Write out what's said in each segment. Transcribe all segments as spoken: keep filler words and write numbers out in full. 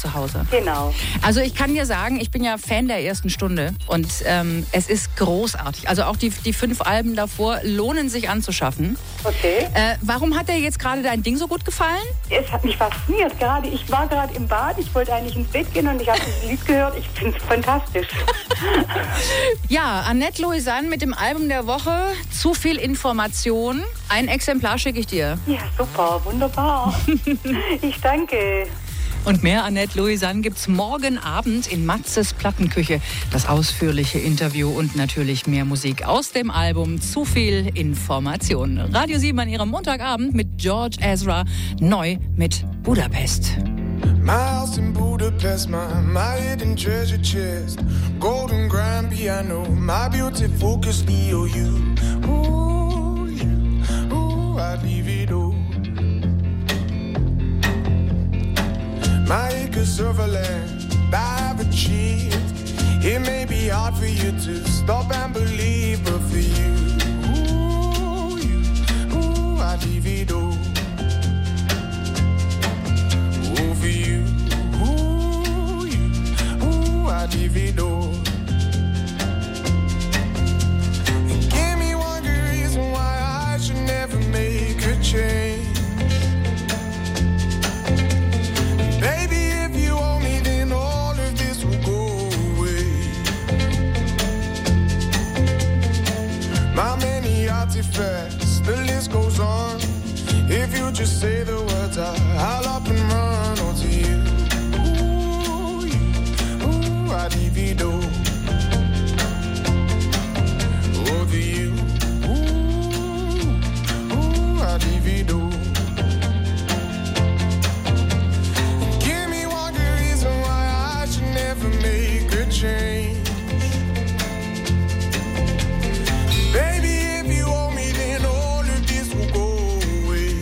zu Hause. Genau. Also ich kann dir sagen, ich bin ja Fan der ersten Stunde und ähm, es ist großartig. Also auch die, die fünf Alben davor lohnen sich anzuschaffen. Okay. Äh, warum hat dir jetzt gerade dein Ding so gut gefallen? Es hat mich fasziniert. Gerade, ich war gerade im Bad, ich wollte eigentlich ins Bett gehen und ich habe dieses Lied gehört. Ich finde es fantastisch. Ja, Annette Louisanne mit dem Album der Woche. Zu viel Information. Ein Exemplar schicke ich dir. Ja, super, wunderbar. Ich danke. Und mehr Annette Louisanne gibt's morgen Abend in Matzes Plattenküche. Das ausführliche Interview und natürlich mehr Musik aus dem Album Zu viel Information. Radio sieben an ihrem Montagabend mit George Ezra, neu mit Budapest. My house in Budapest, my, my hidden treasure chest, golden grand piano, my beauty focus E O U. Ooh, you, ooh, I'd leave it all. My acres of land I've achieved. It may be hard for you to stop and believe, but for you, ooh, you, ooh, I'd leave it all. Ooh, for you, ooh, you, ooh, I'd leave it all. And give me one good reason why I should never make a change. Baby, if you owe me, then all of this will go away. My many artifacts, the list goes on. If you just say the words, I, I'll up and run onto you. Ooh, you, ooh, I'd leave it all. Over you, ooh, ooh, I'd leave it all. Never make a change. Baby, if you owe me, then all of this will go away.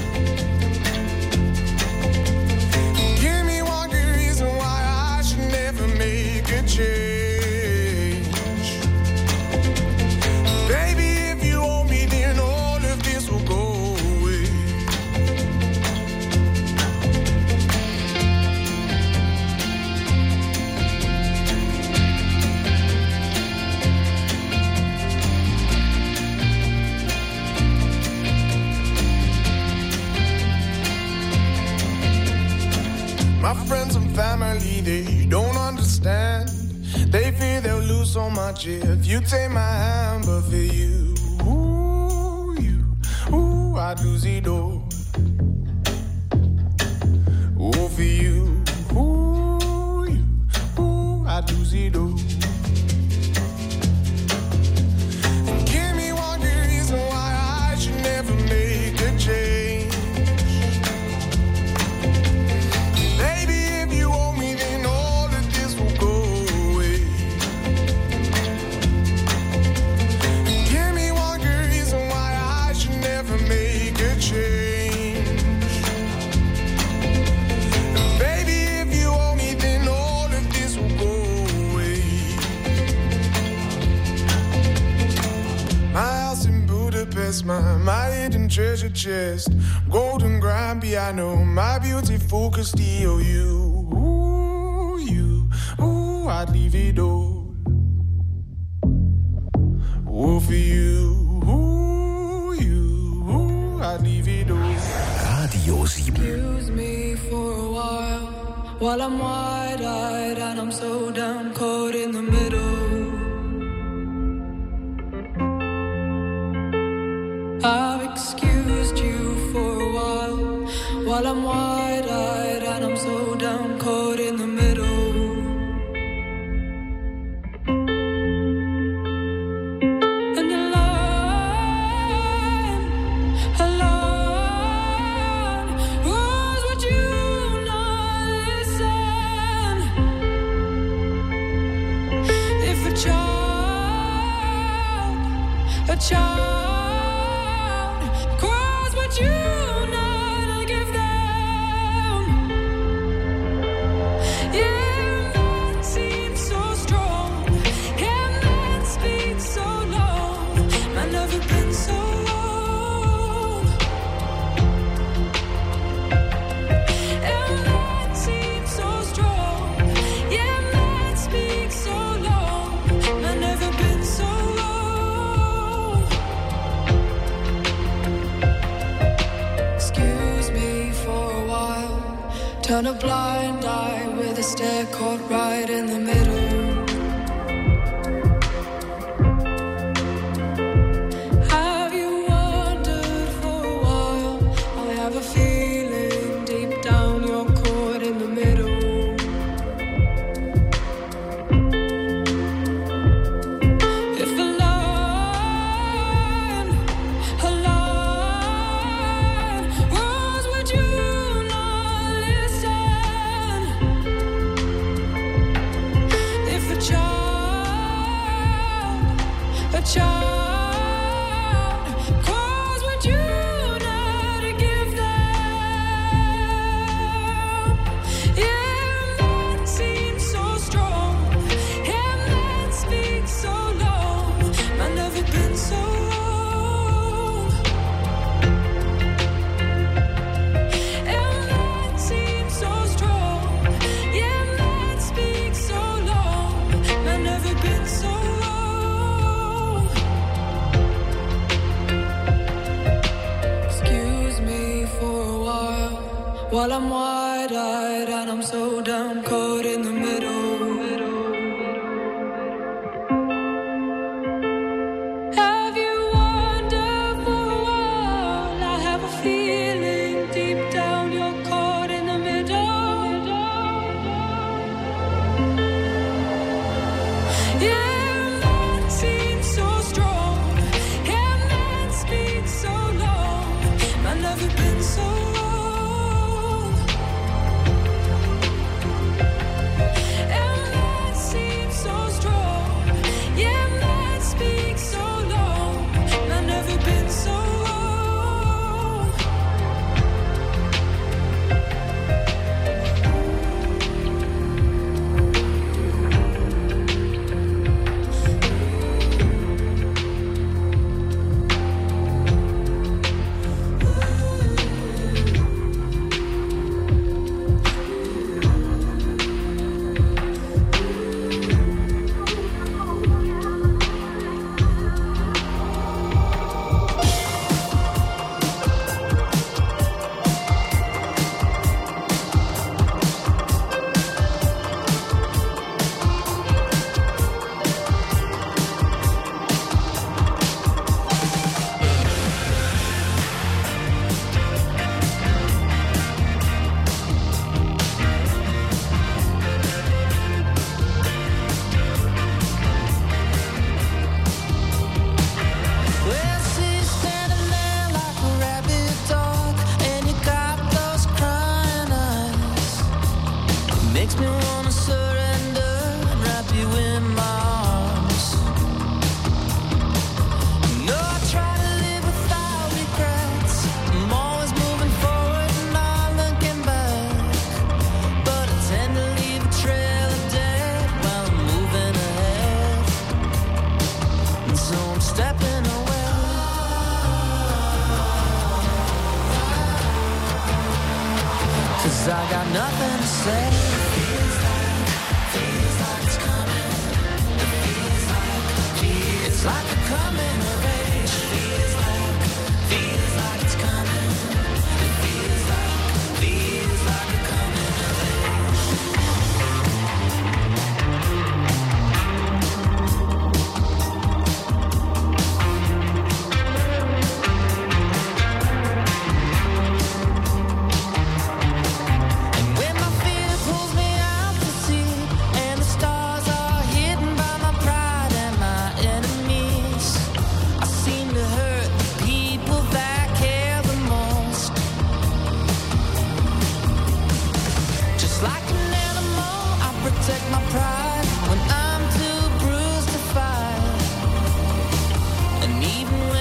Give me one good reason why I should never make a change. Baby, if you owe me, then all of this will go away. My friends and family, they don't understand. They fear they'll lose so much if you take my hand. But for you, ooh, you, ooh, I'd lose it all. Ooh, for you, ooh, you, ooh, I'd lose it all. And give me one good reason why I should never make a change. My, my hidden treasure chest, golden grand piano, my beauty focused E O U. Ooh, you, ooh, I'd leave it all. Ooh, for you, ooh, you, ooh, I'd leave it all. Radio sieben. Excuse me for a while, while I'm wide-eyed and I'm so damn caught in the middle. I've excused you for a while, while I'm wide-eyed and I'm so down caught in the middle. And alone, alone, Rose, would you not listen? If a child, a child you not give them. Yeah, man seems so strong. Yeah, man speaks so long. Man never been so long. Yeah, man seems so strong. turn a blind eye with a stare caught right in the middle. Have you wondered for a while? I have a feeling deep down you're caught in the middle. If a line, a line was, would you not listen? If a child, a child calls, would you not give them? Yeah, men seem so strong, yeah, men speak so long. I've never been so wrong. Yeah, men seem so strong, yeah, men speak so long. I've never been so wrong. Excuse me for a while, while I'm wide-eyed and I'm so down caught in the middle. Have you wondered for a while? I have a feeling deep down you're caught in the middle. Yeah, men seem so strong, yeah, men speak so long. I've never been so wrong. Yeah, men seem so strong, yeah, men speak so long. I've never been so wrong. Well, see you standing there like a rabid dog, and you got those crying eyes. Makes me wanna surrender and wrap you in my arms. No, I try to live without regrets. I'm always moving forward and not looking back, but I tend to leave a trail of dead while I'm moving ahead. And so I'm stepping away. Cause I got nothing to say. Feels like, feels like it's coming. It feels like, it's like a coming of age. Feels like, feels like it's coming. It feels like, feels like a coming of age. And when my fear pulls me out to sea, and the stars are hidden by my pride and my enemies, I seem to hurt the people that care the most. Just like an animal, I protect my pride when I'm too bruised to fight. And even when